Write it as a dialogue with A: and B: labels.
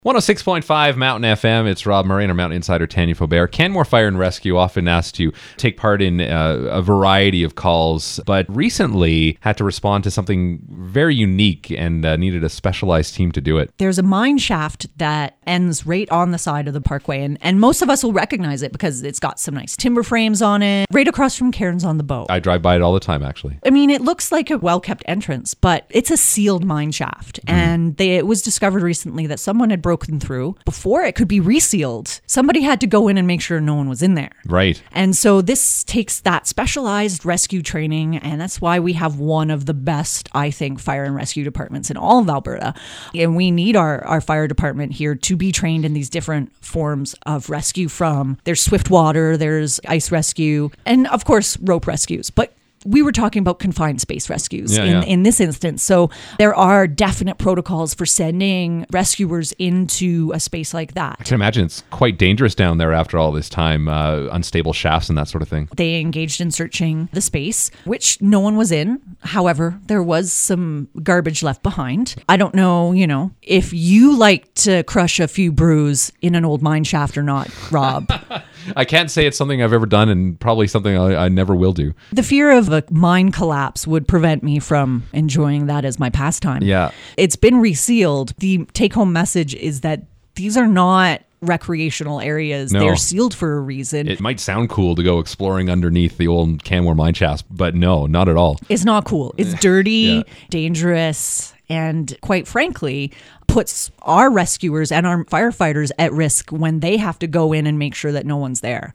A: 106.5 Mountain FM. It's Rob Murray and our Mountain Insider Tanya Faubert. Canmore Fire and Rescue often asked to take part in a variety of calls, but recently had to respond to something very unique and needed a specialized team to do it.
B: There's a mine shaft that ends right on the side of the parkway, and most of us will recognize it because it's got some nice timber frames on it, right across from Cairns on the Bow.
A: I drive by it all the time, actually.
B: I mean, it looks like a well-kept entrance, but it's a sealed mine shaft, and it was discovered recently that someone had broken through. Before it could be resealed, somebody had to go in and make sure no one was in there.
A: Right.
B: And so this takes that specialized rescue training, and that's why we have one of the best, I think, fire and rescue departments in all of Alberta. And we need our fire department here to be trained in these different forms of rescue. From there's swift water, there's ice rescue, and of course rope rescues. But we were talking about confined space rescues in this instance. So there are definite protocols for sending rescuers into a space like that.
A: I can imagine it's quite dangerous down there after all this time, unstable shafts and that sort of thing.
B: They engaged in searching the space, which no one was in. However, there was some garbage left behind. I don't know, if you like to crush a few brews in an old mine shaft or not, Rob.
A: I can't say it's something I've ever done and probably something I never will do.
B: The fear of a mine collapse would prevent me from enjoying that as my pastime.
A: Yeah.
B: It's been resealed. The take-home message is that these are not recreational areas.
A: No.
B: They're sealed for a reason.
A: It might sound cool to go exploring underneath the old Canmore mine shafts, but no, not at all.
B: It's not cool. It's dirty, dangerous, and quite frankly, puts our rescuers and our firefighters at risk when they have to go in and make sure that no one's there.